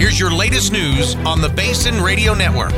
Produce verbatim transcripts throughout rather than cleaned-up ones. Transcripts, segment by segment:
Here's your latest news on the Basin Radio Network.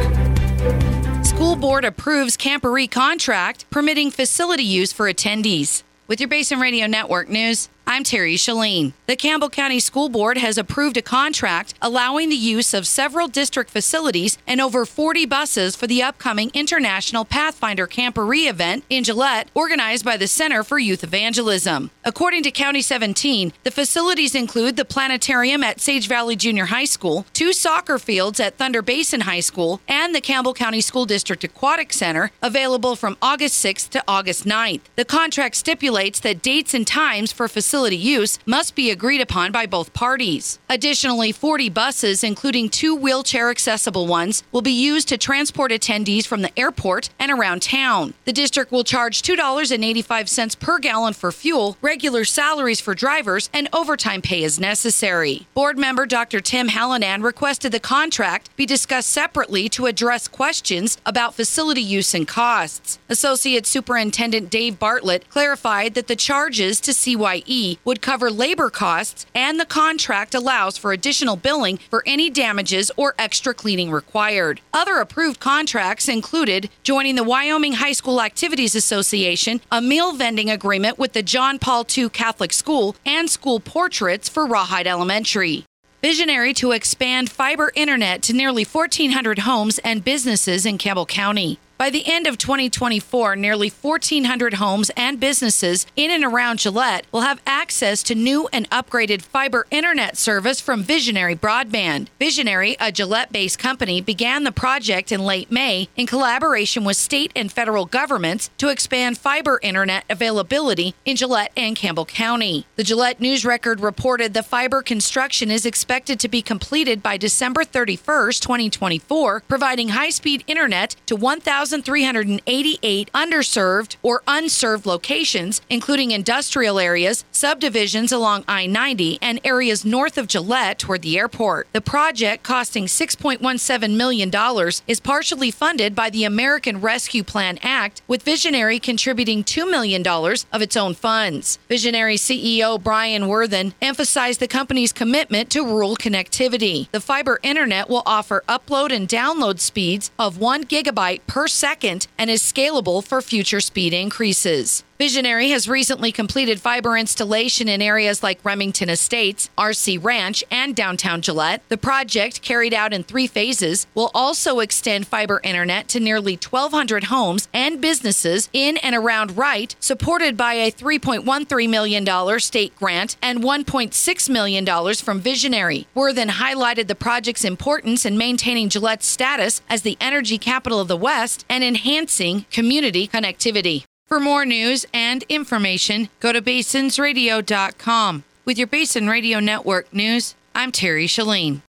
School board approves Camporee contract permitting facility use for attendees. With your Basin Radio Network news, I'm Terry Shalene. The Campbell County School Board has approved a contract allowing the use of several district facilities and over forty buses for the upcoming International Pathfinder Camporee event in Gillette, organized by the Center for Youth Evangelism. According to County seventeen, the facilities include the planetarium at Sage Valley Junior High School, two soccer fields at Thunder Basin High School, and the Campbell County School District Aquatic Center, available from August sixth to August ninth. The contract stipulates that dates and times for facilities Facility use must be agreed upon by both parties. Additionally, forty buses, including two wheelchair-accessible ones, will be used to transport attendees from the airport and around town. The district will charge two dollars and eighty-five cents per gallon for fuel, regular salaries for drivers, and overtime pay as necessary. Board member Doctor Tim Hallinan requested the contract be discussed separately to address questions about facility use and costs. Associate Superintendent Dave Bartlett clarified that the charges to C Y E would cover labor costs, and the contract allows for additional billing for any damages or extra cleaning required. Other approved contracts included joining the Wyoming High School Activities Association, a meal vending agreement with the John Paul the Second Catholic School, and school portraits for Rawhide Elementary. Visionary to expand fiber internet to nearly fourteen hundred homes and businesses in Campbell County. By the end of twenty twenty-four, nearly fourteen hundred homes and businesses in and around Gillette will have access to new and upgraded fiber internet service from Visionary Broadband. Visionary, a Gillette-based company, began the project in late May in collaboration with state and federal governments to expand fiber internet availability in Gillette and Campbell County. The Gillette News Record reported the fiber construction is expected to be completed by December thirty-first, twenty twenty-four, providing high-speed internet to one thousand three hundred eighty-eight underserved or unserved locations, including industrial areas, subdivisions along I ninety, and areas north of Gillette toward the airport. The project, costing six point one seven million dollars, is partially funded by the American Rescue Plan Act, with Visionary contributing two million dollars of its own funds. Visionary C E O Brian Worthen emphasized the company's commitment to rural connectivity. The fiber internet will offer upload and download speeds of one gigabyte per second and is scalable for future speed increases. Visionary has recently completed fiber installation in areas like Remington Estates, R C Ranch, and downtown Gillette. The project, carried out in three phases, will also extend fiber internet to nearly twelve hundred homes and businesses in and around Wright, supported by a three point one three million dollars state grant and one point six million dollars from Visionary. Worthen highlighted the project's importance in maintaining Gillette's status as the energy capital of the West and enhancing community connectivity. For more news and information, go to basins radio dot com. With your Basin Radio Network news, I'm Terry Shalene.